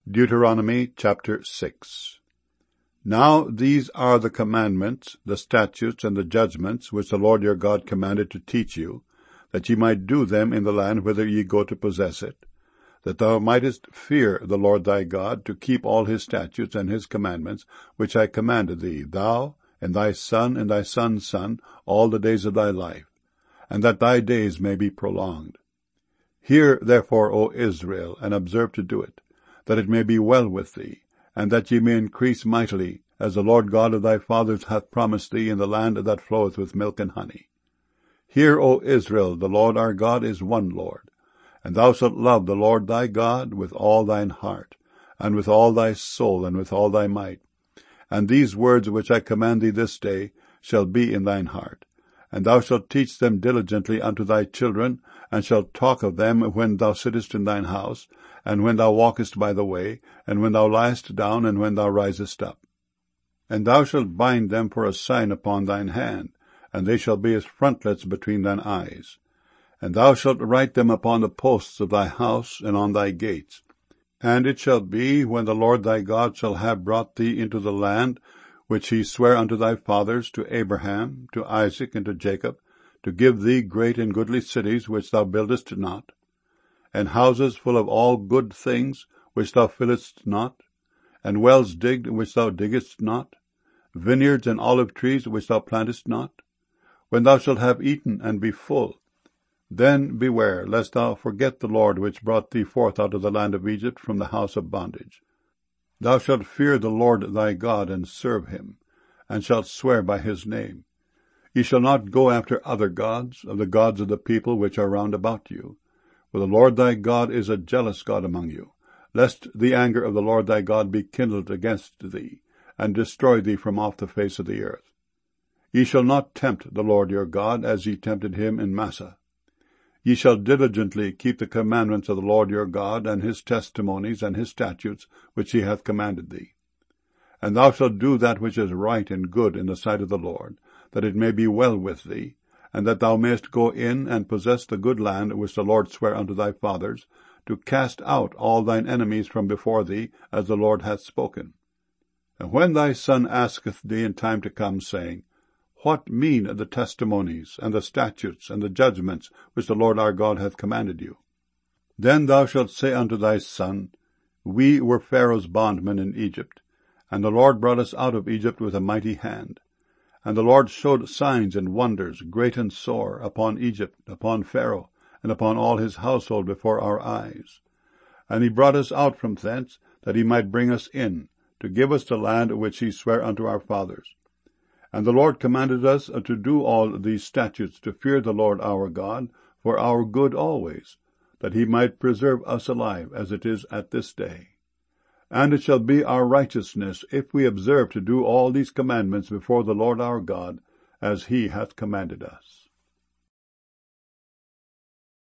Deuteronomy chapter 6. Now these are the commandments, the statutes, and the judgments which the Lord your God commanded to teach you, that ye might do them in the land whither ye go to possess it, that thou mightest fear the Lord thy God, to keep all his statutes and his commandments, which I commanded thee, thou and thy son and thy son's son, all the days of thy life, and that thy days may be prolonged. Hear therefore, O Israel, and observe to do it, that it may be well with thee, and that ye may increase mightily, as the Lord God of thy fathers hath promised thee, in the land that floweth with milk and honey. Hear, O Israel, the Lord our God is one Lord, and thou shalt love the Lord thy God with all thine heart, and with all thy soul, and with all thy might. And these words which I command thee this day shall be in thine heart, and thou shalt teach them diligently unto thy children, and shalt talk of them when thou sittest in thine house, and when thou walkest by the way, and when thou liest down, and when thou risest up. And thou shalt bind them for a sign upon thine hand, and they shall be as frontlets between thine eyes. And thou shalt write them upon the posts of thy house and on thy gates. And it shall be, when the Lord thy God shall have brought thee into the land which he sware unto thy fathers, to Abraham, to Isaac, and to Jacob, to give thee great and goodly cities which thou buildest not, and houses full of all good things which thou fillest not, and wells digged which thou diggest not, vineyards and olive trees which thou plantest not, when thou shalt have eaten and be full, then beware lest thou forget the Lord which brought thee forth out of the land of Egypt from the house of bondage. Thou shalt fear the Lord thy God, and serve him, and shalt swear by his name. Ye shall not go after other gods, of the gods of the people which are round about you. For the Lord thy God is a jealous God among you, lest the anger of the Lord thy God be kindled against thee, and destroy thee from off the face of the earth. Ye shall not tempt the Lord your God, as ye tempted him in Massah. Ye shall diligently keep the commandments of the Lord your God, and his testimonies and his statutes, which he hath commanded thee. And thou shalt do that which is right and good in the sight of the Lord, that it may be well with thee, and that thou mayest go in and possess the good land which the Lord sware unto thy fathers, to cast out all thine enemies from before thee, as the Lord hath spoken. And when thy son asketh thee in time to come, saying, What mean the testimonies, and the statutes, and the judgments, which the Lord our God hath commanded you? Then thou shalt say unto thy son, We were Pharaoh's bondmen in Egypt, and the Lord brought us out of Egypt with a mighty hand. And the Lord showed signs and wonders, great and sore, upon Egypt, upon Pharaoh, and upon all his household before our eyes. And he brought us out from thence, that he might bring us in, to give us the land which he sware unto our fathers. And the Lord commanded us to do all these statutes, to fear the Lord our God, for our good always, that he might preserve us alive, as it is at this day. And it shall be our righteousness, if we observe to do all these commandments before the Lord our God, as he hath commanded us.